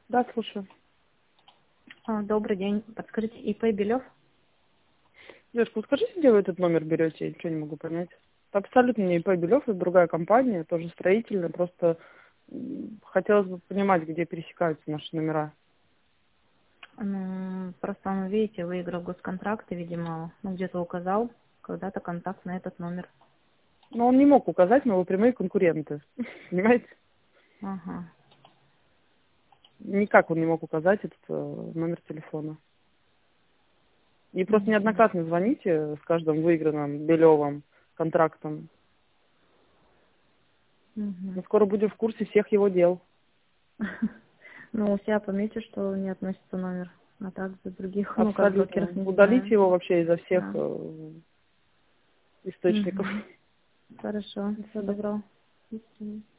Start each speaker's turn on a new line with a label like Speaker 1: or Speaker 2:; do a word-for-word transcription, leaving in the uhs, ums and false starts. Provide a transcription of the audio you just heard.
Speaker 1: Да, слушаю.
Speaker 2: А, Добрый день. Подскажите, ИП Белев?
Speaker 1: Девушка, скажите, где вы этот номер берете? Я ничего не могу понять. Это абсолютно не ИП Белев, это другая компания, тоже строительная. Просто м, хотелось бы понимать, где пересекаются наши номера.
Speaker 2: Ну, просто он, видите, выиграл госконтракт и, видимо, ну, где-то указал когда-то контакт на этот номер.
Speaker 1: Но он не мог указать, но вы прямые конкуренты. Понимаете?
Speaker 2: Ага.
Speaker 1: Никак он не мог указать этот э, номер телефона. И просто
Speaker 2: Мгм.
Speaker 1: неоднократно звоните с каждым выигранным Белевым контрактом. Мы
Speaker 2: Мгм.
Speaker 1: скоро будем в курсе всех его дел.
Speaker 2: Ну, у себя пометьте, что не относится номер. А так за других, ну, как
Speaker 1: Абсолютно.
Speaker 2: брокеров не
Speaker 1: Удалите
Speaker 2: знаю.
Speaker 1: его вообще изо всех
Speaker 2: Да.
Speaker 1: э, источников.
Speaker 2: Мгм. Хорошо.
Speaker 1: До
Speaker 2: Всего
Speaker 1: свидания.
Speaker 2: доброго.
Speaker 1: До свидания.